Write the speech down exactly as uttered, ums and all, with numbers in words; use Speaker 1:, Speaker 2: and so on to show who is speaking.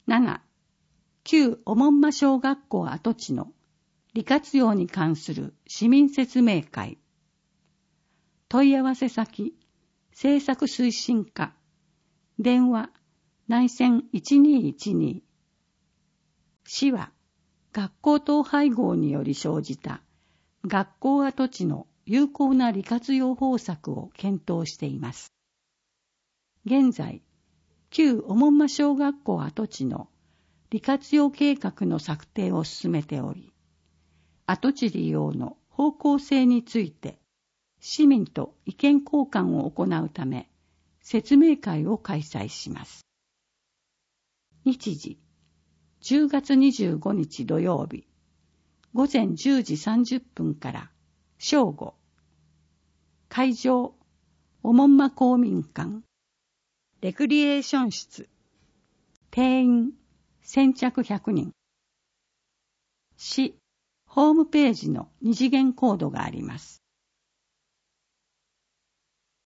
Speaker 1: なな、旧おもんま小学校跡地の利活用に関する市民説明会。問い合わせ先、政策推進課、電話、内線いちにーいちに。市は、学校統廃合により生じた学校跡地の有効な利活用方策を検討しています。現在、旧おもんま小学校跡地の利活用計画の策定を進めており、跡地利用の方向性について市民と意見交換を行うため説明会を開催します。日時、じゅうがつにじゅうごにち土曜日、午前じゅうじさんじゅっぷんから正午。会場、おもんま公民館、レクリエーション室。定員、先着ひゃくにん。市、ホームページの二次元コードがあります。